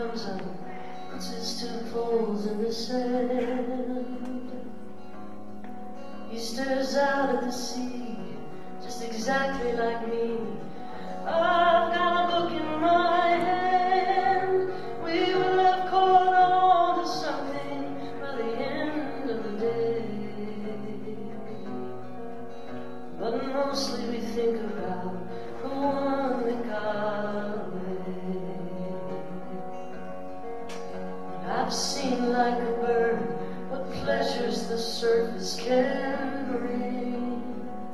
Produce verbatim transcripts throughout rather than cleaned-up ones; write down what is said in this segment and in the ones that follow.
comes up, puts his two poles in the sand. He stares out at the sea, just exactly like me. I've got a book in my hand. We will have caught on to something by the end of the day. But mostly we think about the one that got away. I've seen like a bird what pleasures the surface can bring.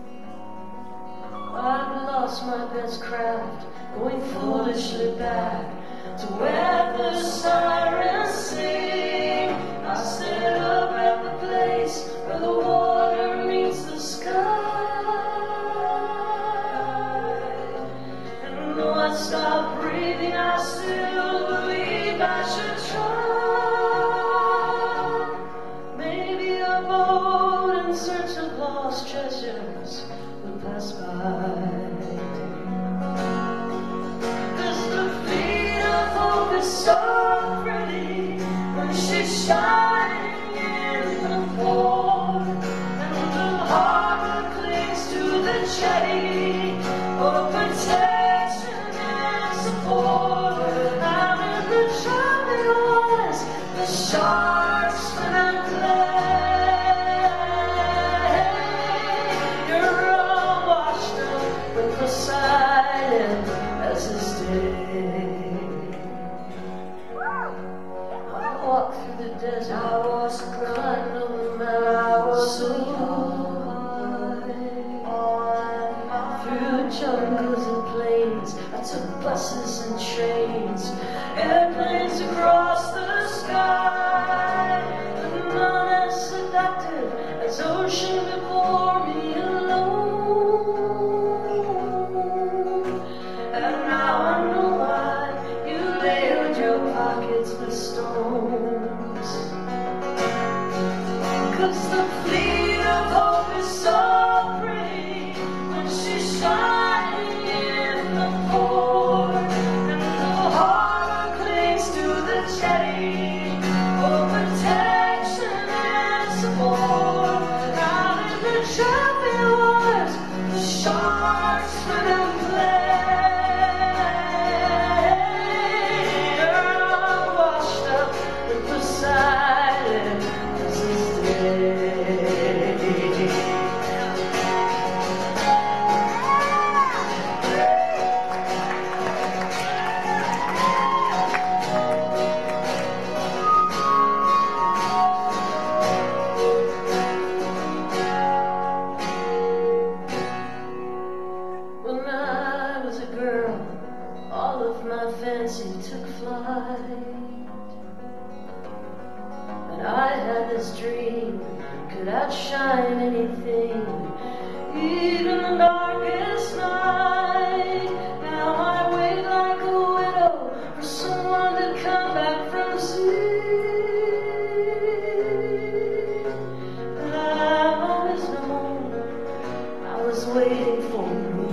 I've lost my best craft, going foolishly back to where the sirens sing. I set up at the place where the water meets the sky. And though I stop breathing, I still believe I should try. Maybe a boat in search of lost treasures will pass by. Cause the fleet of hope is so pretty when she's shining in the port, and the harbor clings to the jetty for protection and support. Out in the choppy waters, the sharks swim and play. You're all washed up with Poseidon as his day. I walked through the desert, I was climbed over the mountain, I was so high. Through jungles and plains, I took buses and trains, airplanes across the sky. And none as seductive as ocean before me alone. And now I know why you layered your pockets with stones. Cause the fleet of hope is so pretty when she's shining in the port, and the harbor clings to the jetty for protection and support. Out in the choppy waters, the sharks swim and play. You're all washed up with Poseidon as his day. When I was a girl, all of my fancy took flight, and I had this dream, could outshine anything, even the darkest night. Now I wait like a widow for someone to come back from sea. And I've always known I was waiting for me.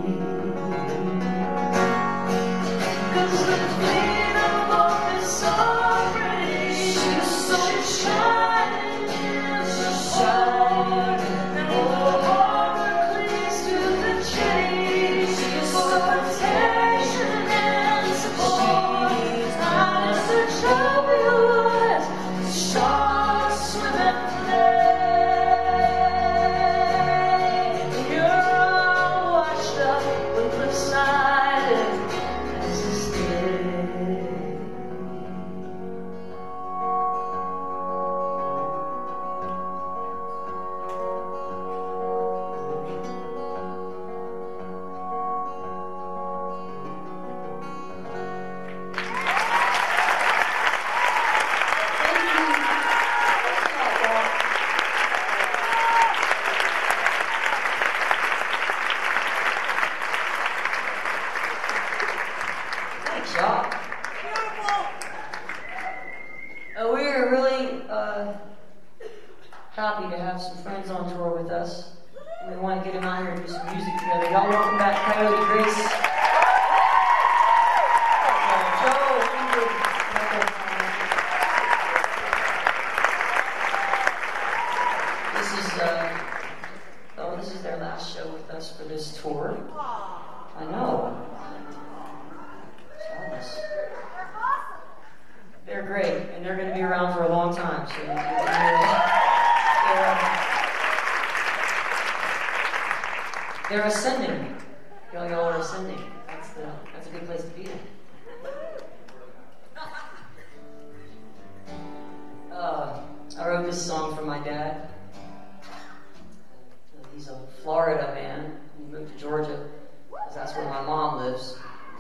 Cause the fleet of hope is so pretty, she's so shining in the port, and the harbor clings to the jetty for protection and support. Out in the choppy waters, the sharks swim and play. You're all washed up with Poseidon as his day. Thanks, y'all. Uh, we are really uh, happy to have some friends on tour with us. We want to get them out here and do some music together. Y'all welcome back Coyote Grace. Uh, Joe, if you would they're great, and they're going to be around for a long time. So they're, they're, they're ascending. Young y'all are ascending. That's the that's a good place to be in. Uh, I wrote this song for my dad. He's a Florida man. He moved to Georgia because that's where my mom lives.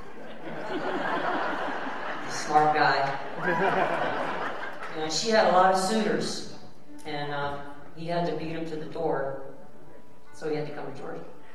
He's a smart guy. And she had a lot of suitors, and uh, he had to beat them to the door, so he had to come to Georgia.